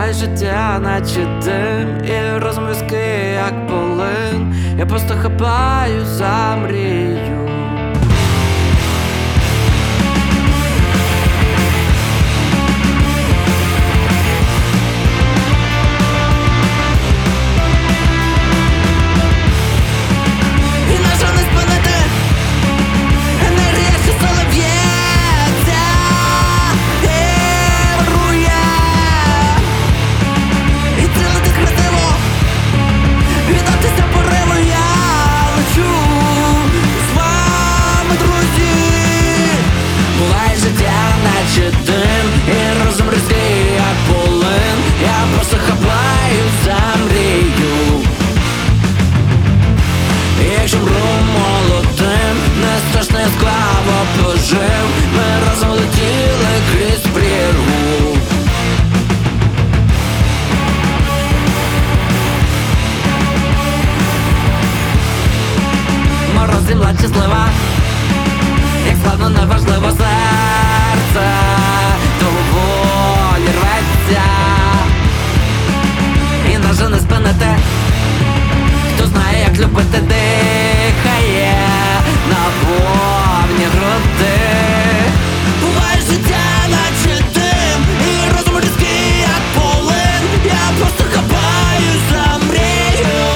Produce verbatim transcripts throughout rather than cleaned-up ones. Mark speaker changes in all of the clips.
Speaker 1: Буває життя, наче дим, і розум візкий, як полин. Я просто хапаю за мрію. Якщо мру молодим, не страшно, я склаво пожив. Ми разом летіли крізь прірву. Мороз, земля щаслива, як складно, неважливо, серце до волі рветься, і нас же не спинити. Хто знає, як любити, дихає на повні груди. Буває життя, наче дим, і розум різкий, як полин. Я просто хапаю за мрію.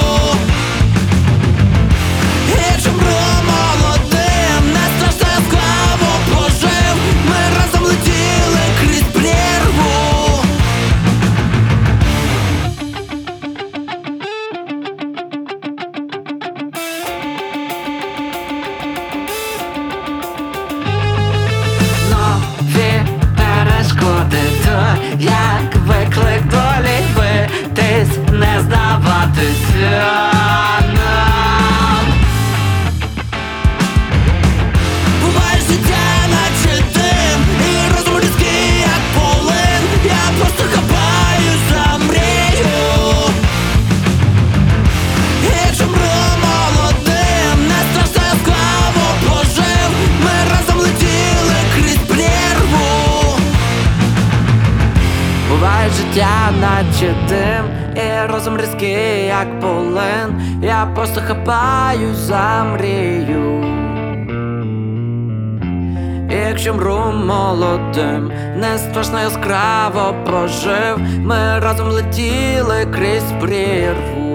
Speaker 1: Якщо мру молодим, не страшно, я склаво пожив. Ми разом летіли крізь прірву. Як виклик долі, битись, не здаватися нам. Буває життя, наче дим, і розум різкий, як полин. Я просто хапаю за мрію. Якщо мру молодим, не страшно, я склаво пожив. Ми разом летіли крізь прірву. Буває життя, наче дим, і розум різкий, як полин. Я просто хапаю за мрію. І якщо мру молодим, не страшно, яскраво прожив. Ми разом летіли крізь прірву.